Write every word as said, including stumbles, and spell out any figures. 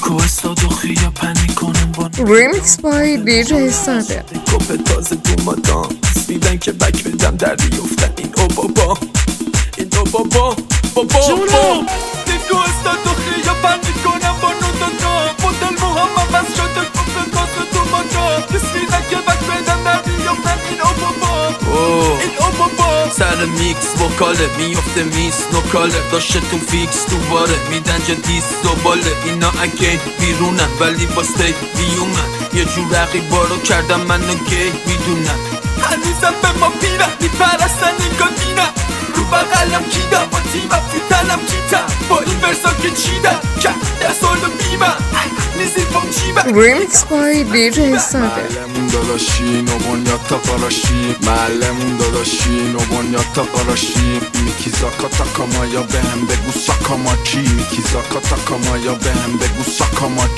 دیکو استاد و خیا پنی کنن با ریمیکس بای دی جی صادق. کپ تازه تو مادام میدن که بک بدم در بیفتن این او بابا این او بابا بابا جونم دیکو استاد و خیا پنی کنن با نوتاتا مدل محمد بس شده کپ تازه تو مادام میدن که بک بدم در بیفتن این او بابا این او بابا سر میکس وکاله میفته میس نوکاله داشته تو فیکس تو باره میدن جا دیس زباله اینا اگه بیرونن ولی با ستی بیومن یه جور رقیبا رو کردم منو گی میدونن هنوزم به ما پیرن میپرستن این گادینن رو بقلم کیدم با تیمم تو تنم کیتم با این ورسا که چیدم که دست رو بیمم نیزی پام چیبم ریمیکس بای دی جی صادق. معلمون داداشی نوبانیاتا قراشی معلمون داداشی نوبانیاتا قراشی میکی زاکاتا کامایا بهم بگو ساکاما چی میکی زاکاتا کامایا بهم بگو ساکاما